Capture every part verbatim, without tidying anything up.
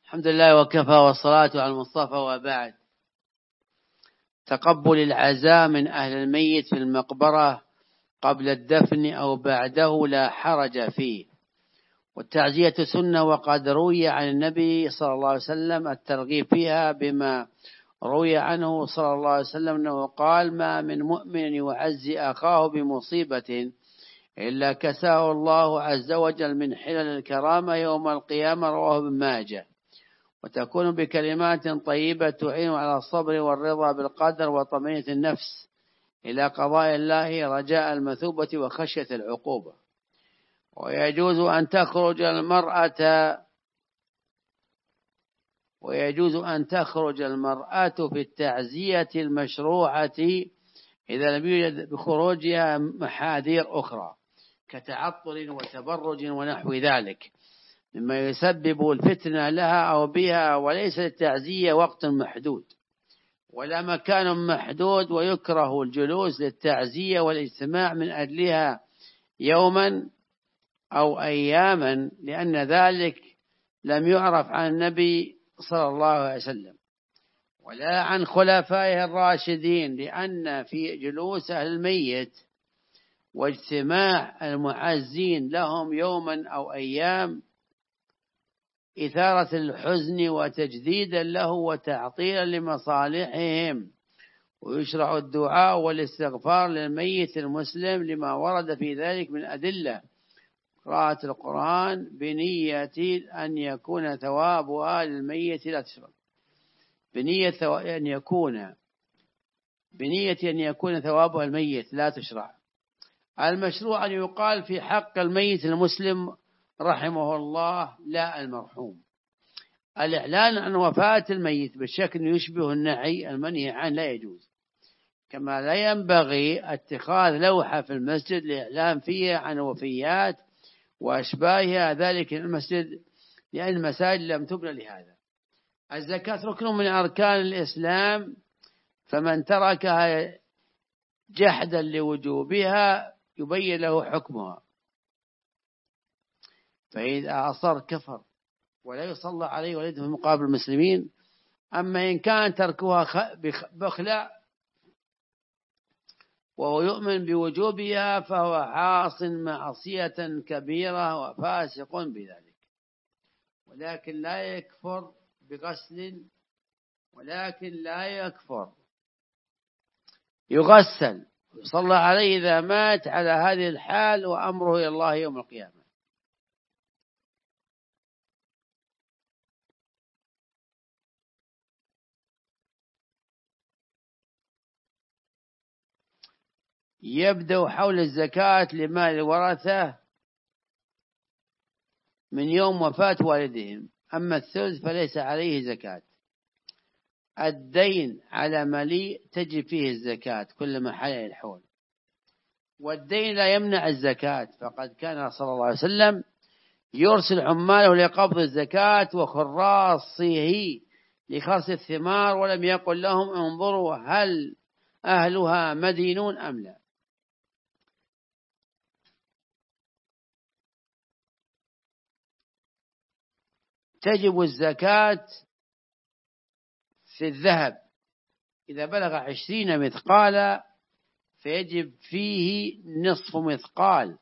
الحمد لله وكفى والصلاة على المصطفى وبعد. تقبل العزاء من أهل الميت في المقبرة قبل الدفن أو بعده لا حرج فيه، والتعزية سنة، وقد روي عن النبي صلى الله عليه وسلم الترغيب فيها بما روي عنه صلى الله عليه وسلم أنه قال: ما من مؤمن يعزي أخاه بمصيبة إلا كساه الله عز وجل من حلل الكرامة يوم القيامة. رواه ابن ماجه. وتكون بكلمات طيبة تعين على الصبر والرضا بالقدر وطمأنينة النفس إلى قضاء الله رجاء المثوبة وخشية العقوبة. ويجوز أن تخرج المرأة ويجوز أن تخرج المرأة في التعزية المشروعة إذا لم يوجد بخروجها محاذير أخرى كتعطل وتبرج ونحو ذلك مما يسبب الفتنة لها أو بها، وليس للتعزية وقت محدود ولا مكان محدود، ويكره الجلوس للتعزية والاجتماع من أجلها يوما أو أياما، لأن ذلك لم يعرف عن النبي صلى الله عليه وسلم ولا عن خلفائه الراشدين، لأن في جلوس أهل الميت واجتماع المعزين لهم يوما أو أيام إثارة الحزن وتجديدا له وتعطيلا لمصالحهم. ويشرع الدعاء والاستغفار للميت المسلم لما ورد في ذلك من أدلة: قراءة القرآن بنية أن يكون ثوابها للميت لا تشرع، بنية أن يكون بنية أن يكون ثوابها الميت لا تشرع. المشروع أن يقال في حق الميت المسلم رحمه الله لا المرحوم. الإعلان عن وفاة الميت بشكل يشبه النعي المنهي عنه لا يجوز، كما لا ينبغي اتخاذ لوحة في المسجد لإعلان فيها عن وفيات وأشباهها ذلك المسجد، لأن المساجد لم تبنى لهذا. الزكاة ركن من أركان الإسلام، فمن تركها جحدا لوجوبها يبين له حكمها، فإذا أصر كفر ولا يصلى عليه ولده في مقابل المسلمين. أما إن كان تركها بخلاء وهو يؤمن بوجوبها فهو عاص معصية كبيرة وفاسق بذلك، ولكن لا يكفر بغسل ولكن لا يكفر يغسل ويصلى عليه إذا مات على هذه الحال، وأمره إلى الله يوم القيامة. يبدأ حول الزكاة لمال الورثة من يوم وفاة والدهم، أما الثلث فليس عليه زكاة. الدين على مليء تجب فيه الزكاة كلما حل الحول، والدين لا يمنع الزكاة، فقد كان صلى الله عليه وسلم يرسل عماله لقبض الزكاة وخراصه لخرص الثمار، ولم يقل لهم انظروا هل أهلها مدينون أم لا. تجب الزكاة في الذهب إذا بلغ عشرين مثقالا فيجب فيه نصف مثقال،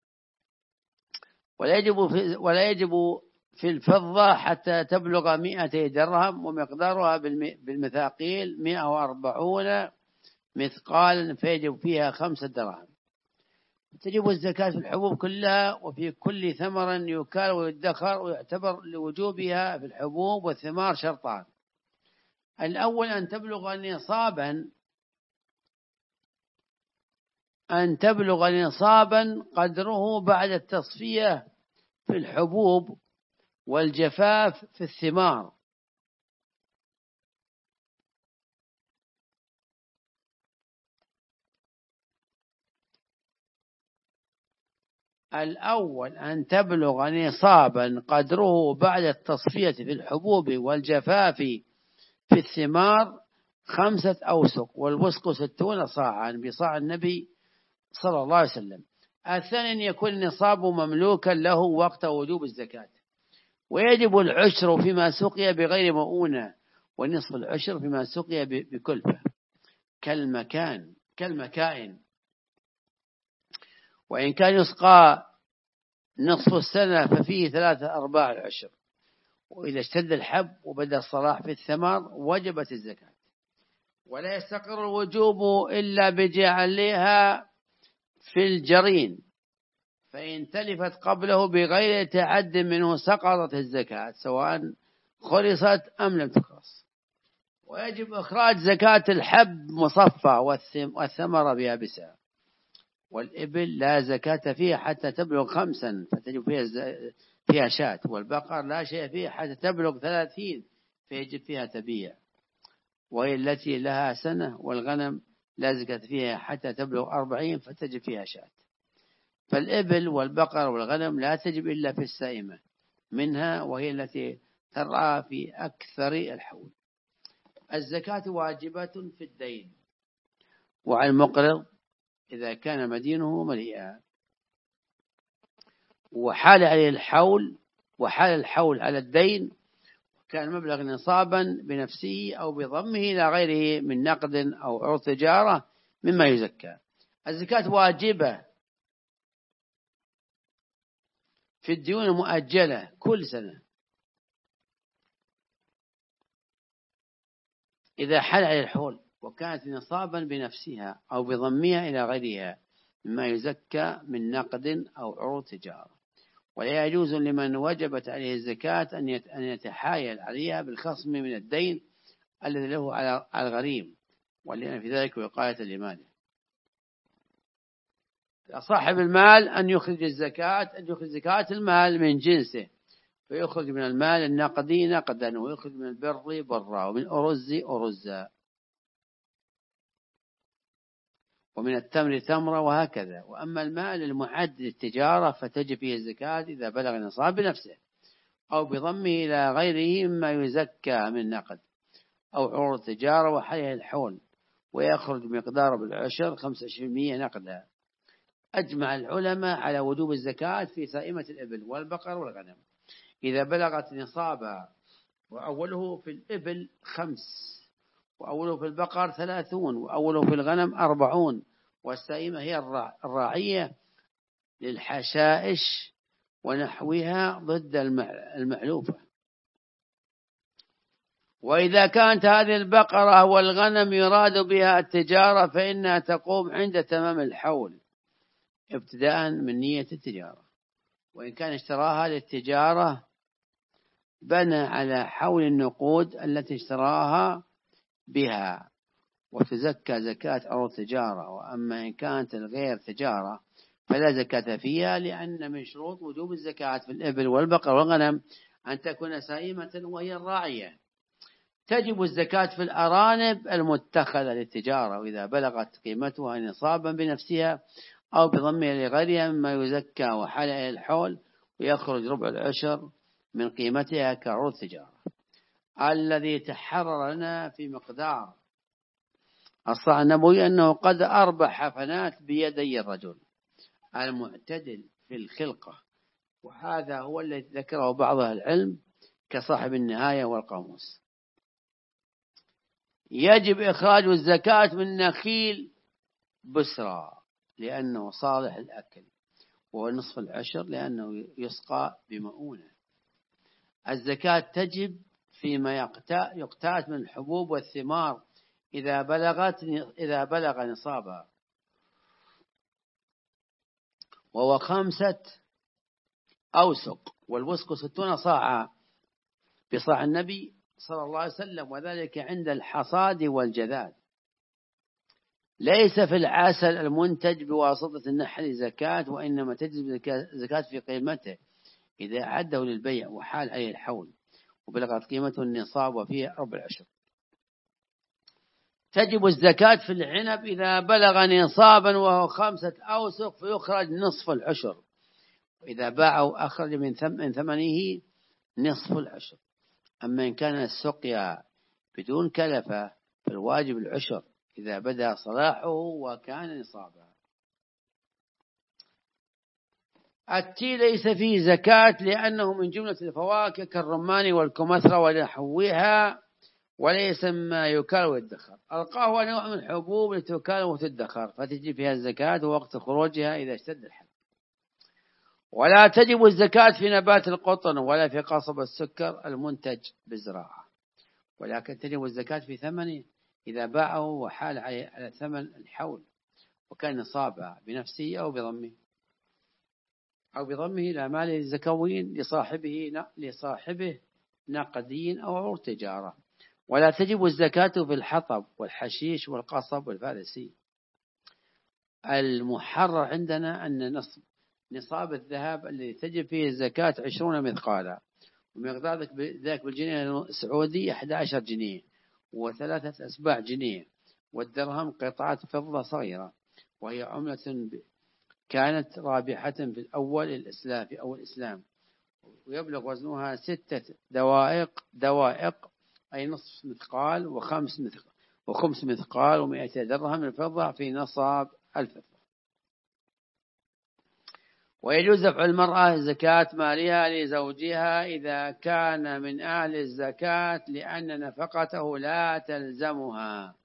ولا يجب في, ولا يجب في الفضة حتى تبلغ مئتي درهم، ومقدارها بالمثاقيل مئة وأربعون مثقالا فيجب فيها خمسة دراهم. تجب الزكاة في الحبوب كلها وفي كل ثمر يكال ويدخر، ويعتبر لوجوبها في الحبوب والثمار شرطان: الأول أن تبلغ نصابا أن تبلغ نصابا قدره بعد التصفية في الحبوب والجفاف في الثمار. الأول أن تبلغ نصابا قدره بعد التصفية في الحبوب والجفاف في الثمار خمسة أوسق، والوسق ستون صاعا بصاع النبي صلى الله عليه وسلم. الثاني أن يكون النصاب مملوكا له وقت وجوب الزكاة، ويجب العشر فيما سقي بغير مؤونة، ونصف العشر فيما سقي بكلفة كالمكان كالمكائن. وإن كان يسقى نصف السنة ففيه ثلاثة أرباع العشر. وإذا اشتد الحب وبدأ الصلاح في الثمر وجبت الزكاة. ولا يستقر الوجوب إلا بجعلها في الجرين، فإن تلفت قبله بغير تعد منه سقطت الزكاة سواء خلصت أم لم تخلص. ويجب إخراج زكاة الحب مصفى والثمرة بيابسة. والإبل لا زكاة فيها حتى تبلغ خمسا فتجب فيها فيها شاة. والبقر لا شيء فيها حتى تبلغ ثلاثين فيجب فيها تبيع، وهي التي لها سنة. والغنم لا زكاة فيها حتى تبلغ أربعين فتجب فيها شاة. فالإبل والبقر والغنم لا تجب إلا في السائمة منها، وهي التي ترعى في أكثر الحول. الزكاة واجبة في الدين وعلى المقرض إذا كان مدينه مليئا، وحال عليه الحول وحال الحول على الدين كان مبلغ نصابا بنفسه أو بضمه إلى غيره من نقد أو عروض تجارة مما يزكى. الزكاة واجبة في الديون المؤجلة كل سنة إذا حال عليه الحول وكانت نصابا بنفسها أو بضمها إلى غيرها مما يزكى من نقد أو عروض تجارة. ولا يجوز لمن وجبت عليه الزكاة أن يتحايل عليها بالخصم من الدين الذي له على الغريم، ولأن في ذلك وقاية لماله. صاحب المال أن يخرج الزكاة أن يخرج زكاة المال من جنسه، فيخرج من المال النقدي نقدا، ويخرج من البر برا، ومن أرز أرزا، ومن التمر تمرة، وهكذا. وأما المال المعد للتجارة فتجب فيه الزكاة إذا بلغ النصاب بنفسه أو بضمه إلى غيره مما يزكى من نقد أو عروض تجارة وحيه الحول، ويخرج مقداره بالعشر خمسة وعشرين بالمئة نقدا. أجمع العلماء على وجوب الزكاة في سائمة الإبل والبقر والغنم إذا بلغت نصابا، وأوله في الإبل خمس، وأوله في البقر ثلاثون، وأوله في الغنم أربعون. والسائمة هي الراعية للحشائش ونحوها ضد المعلوفة. وإذا كانت هذه البقرة والغنم يراد بها التجارة فإنها تقوم عند تمام الحول ابتداء من نية التجارة. وإن كان اشتراها للتجارة بنى على حول النقود التي اشتراها بها وتزكى زكاة عروض تجارة. وأما إن كانت الغير تجارة فلا زكاة فيها، لأن من شروط وجوب الزكاة في الإبل والبقر والغنم أن تكون سائمة وهي الراعية. تجب الزكاة في الأرانب المتخذة للتجارة، وإذا بلغت قيمتها نصابا بنفسها أو بضمها لغيرها مما يزكى وحال إلى الحول، ويخرج ربع العشر من قيمتها كعروض تجارة. الذي تحرر لنا في مقدار الصحيح النبوي أنه قد أربع حفنات بيدي الرجل المعتدل في الخلقة، وهذا هو الذي ذكره بعض أهل العلم كصاحب النهاية والقاموس. يجب إخراج الزكاة من نخيل بسرى لأنه صالح الأكل، وهو نصف العشر لأنه يسقى بمؤونة. الزكاة تجب فيما يقتات من الحبوب والثمار إذا بلغت إذا بلغ نصابها، وهو خمسة أوسق، والوسق ستون صاعا بصاع النبي صلى الله عليه وسلم، وذلك عند الحصاد والجذاذ. ليس في العسل المنتج بواسطة النحل زكاة، وإنما تجب زكاة في قيمته إذا أعده للبيع وحال عليه الحول وبلغت قيمته النصاب وفيه ربع العشر. تجب الزكاة في العنب إذا بلغ نصابا وهو خمسة أوسق فيخرج نصف العشر، وإذا باعه أخرج من ثمنه نصف العشر. أما إن كان السقيا بدون كلفة فالواجب العشر إذا بدأ صلاحه وكان نصابا. التين ليس فيه زكاة لأنه من جملة الفواكه كالرمان والكمثرى ونحوها، وليس ما يكال ويدخر. القهوة نوع من الحبوب لتكال وتدخر، فتجب فيها الزكاة وقت خروجها إذا اشتد الحر. ولا تجب الزكاة في نبات القطن ولا في قصب السكر المنتج بالزراعة، ولكن تجب الزكاة في ثمنه إذا باعه وحال على ثمن الحول وكان نصابها بنفسه أو بضمه أو بضمه إلى ماله الزكوين لصاحبه لصاحبه نقدي أو عروض تجارة. ولا تجب الزكاة في الحطب والحشيش والقصب والفارسي. المحرر عندنا أن نصب نصاب الذهب الذي تجب فيه الزكاة عشرون مثقالا، ومقدار ذلك بالجنيه السعودي أحد عشر جنيه وثلاثة أسباع جنيه، والدرهم قطعة فضة صغيرة، وهي عملة كانت رابحة في الأول الإسلام في أول الإسلام، ويبلغ وزنها ستة دوائق دوائق أي نصف مثقال وخمس مثقال وخمس مثقال ومئة درهم الفضة في نصاب الفضة. ويجوز دفع المرأة زكاة مالها لزوجها إذا كان من أهل الزكاة لأن نفقته لا تلزمها،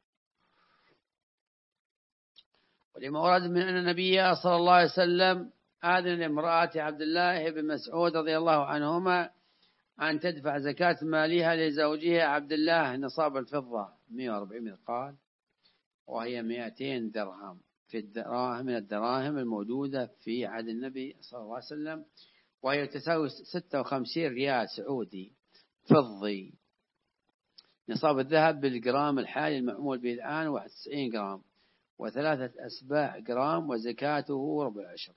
ولما ورد من أن النبي صلى الله عليه وسلم آذن لامرأة عبد الله بن مسعود رضي الله عنهما أن تدفع زكاة مالها لزوجها عبد الله نصاب الفضة مئة وأربعين مثقال، وهي مئتين درهم في الدراهم من الدراهم الموجودة في عهد النبي صلى الله عليه وسلم، وهي تساوي ستة وخمسين ريال سعودي فضي. نصاب الذهب بالجرام الحالي المعمول به الآن واحد وتسعين جرام وثلاثة أسباع جرام، وزكاته ربع عشر.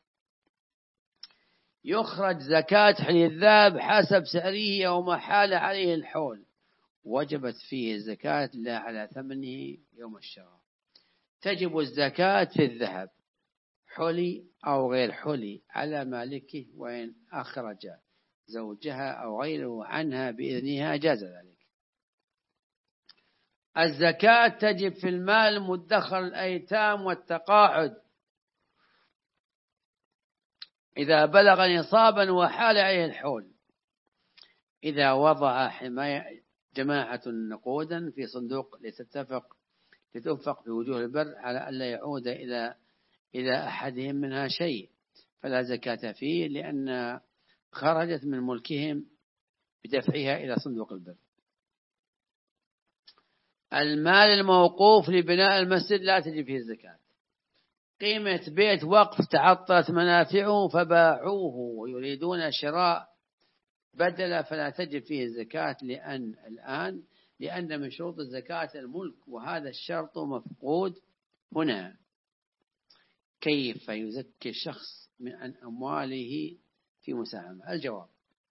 يخرج زكاة حلي الذهب حسب سعره يوم حال عليه الحول، وجبت فيه الزكاة لا على ثمنه يوم الشراء. تجب الزكاة في الذهب حلي أو غير حلي على مالكه، وإن أخرج زوجها أو غيره عنها بإذنها جاز ذلك. الزكاة تجب في المال المدخر الأيتام والتقاعد إذا بلغ نصابا وحال عليه الحول، إذا وضع حماية جماعة نقودا في صندوق لتتفق لتنفق في وجوه البر على ألا يعود إلى إلى أحدهم منها شيء، فلا زكاة فيه لأن خرجت من ملكهم بدفعها إلى صندوق البر. المال الموقوف لبناء المسجد لا تجب فيه الزكاة. قيمة بيت وقف تعطلت منافعه فباعوه ويريدون شراء بدل، فلا تجب فيه الزكاة لأن الآن لأن من شروط الزكاة الملك، وهذا الشرط مفقود هنا. كيف يزكي الشخص من أمواله في مساهمة؟ الجواب: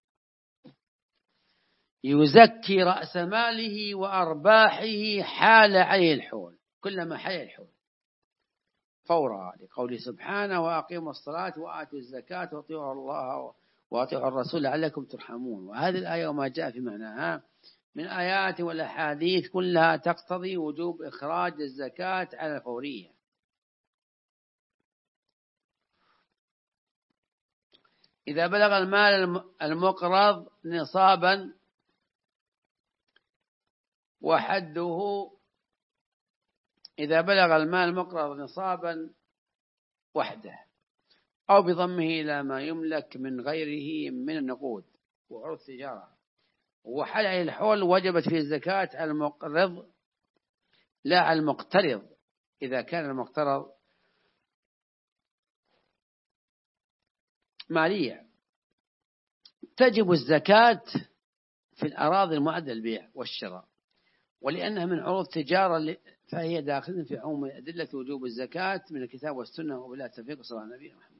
يزكي رأس ماله وأرباحه حال عليه الحول، كلما حال الحول فورا، لقوله سبحانه: وأقيموا الصلاة وآتوا الزكاة وأطيعوا الله وأطيعوا الرسول لعلكم ترحمون. وهذه الآية وما جاء في معناها من آيات والأحاديث كلها تقتضي وجوب إخراج الزكاة على الفورية. إذا بلغ المال المقرض نصابا وحده إذا بلغ المال المقرض نصابا وحده أو بضمه إلى ما يملك من غيره من النقود وعروض التجارة وحل عليه الحول، وجبت فيه الزكاة على المقرض لا على المقترض. إذا كان المقترض مالية تجب الزكاة في الأراضي المعدة للبيع والشراء، ولأنها من عروض تجارة فهي داخل في عموم أدلة وجوب الزكاة من الكتاب والسنة وبلا تفريق صلى الله عليه وسلم.